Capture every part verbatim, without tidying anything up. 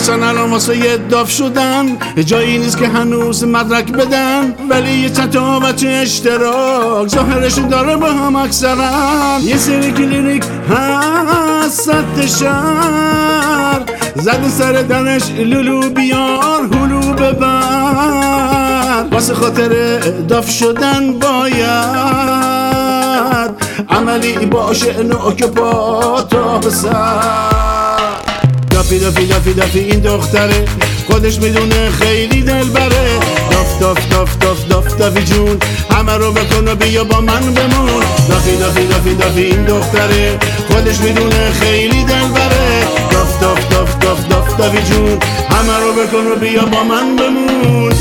میکشن الان واسه یه داف شدن، جایی نیست که هنوز مدرک بدن، ولی یه چند تا بچه اشتراک ظاهرشون داره با هم اکثرن. یه سری کلینیک هست سد شهر، زد سر دنش لولو بیار هلو ببر، واسه خاطر داف شدن باید عملی باشه نوک پا تا به سر. دافی دافی دافی دافی این دختره خودش میدونه خیلی دلبره، داف داف داف داف داف دافی جون همه رو بکن و بیا با من بمون. دافی دافی دافی دافی این دختره خودش میدونه خیلی دلبره، داف داف داف داف داف دافی جون همه رو بکن و بیا با من بمون.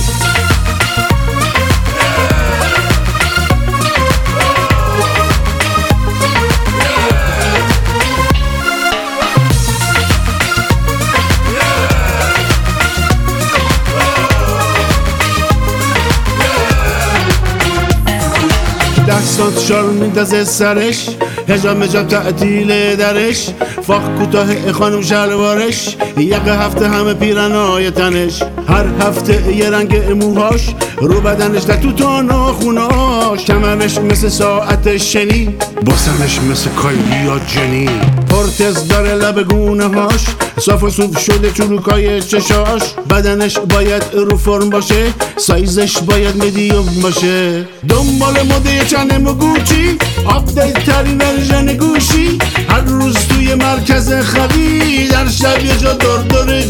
ده سانت شال میندازه سرش، هجاب مجاب تعطیل درش، فاق کوتاه خانم شلوارش، یک هفته همه پیرنای تنش، هر هفته یه رنگ موهاش، رو بدنش در تو تا ناخوناش، کمرش مثل ساعت شنی، باسمش مثل کایلی یا جنی، پرتز داره لب گونه هاش، صاف و صوف شده چروکای چشاش، بدنش باید رو فرم باشه، سایزش باید میدیوم باشه، دنبال مده چنم و گوچی، آپدیت ترین ورژن گوشی، هر روز توی مرکز خرید، در شب یه جا دور دور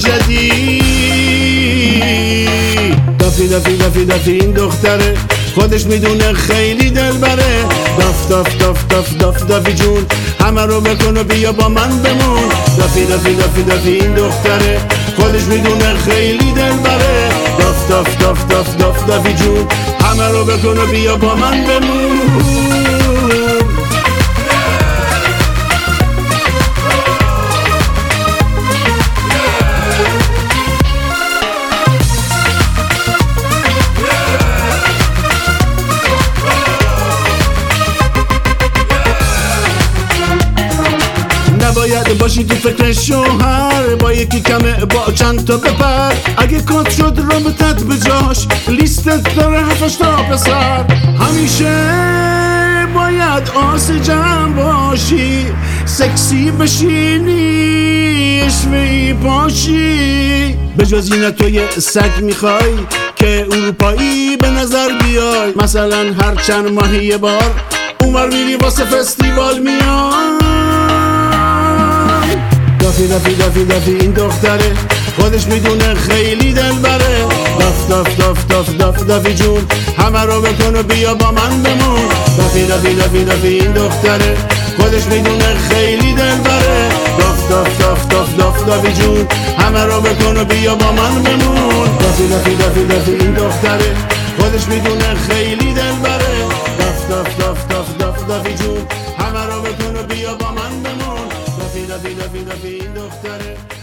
جدید. دافی دافی دافی دافی این دختره خودش میدونه خیلی دلبره، داف داف داف داف داف دافی جون همه رو بکن و بیا با من بمون. دافی دافی دافی دافی این دختره خودش میدونه خیلی دلبره، داف داف داف داف داف دافی جون همه رو بکن و بیا با من بمون. نباید باشی تو فکر شوهر، با یکی کمه با چند تا بپر، اگه کات شد رابطت به جاش، لیستت داره هفتش تا پسر، همیشه باید آس جمع باشی، سکسی بشینی اشوهی پاشی، به جز اینه تو یه سگ میخوای که اروپایی به نظر بیای، مثلا هر چند ماهی یه بار اونور میری واسه فستیوال میای. دافی دافی دافی دافی این دختره خودش میدونه خیلی دلبره، داف داف داف داف داف دافی جون همه رو بکن و بیا با من بمون. دافی دافی دافی دافی این دختره خودش میدونه خیلی دلبره، داف داف داف داف داف دافی جون همه رو بکن و بیا با من بمون. دافی دافی دافی دافی این دختره خودش میدونه خیلی دلبره، داف داف داف داف داف دافی جون همه رو بکن و بیا با من بمون. دافی دافی دافی دافی این دختره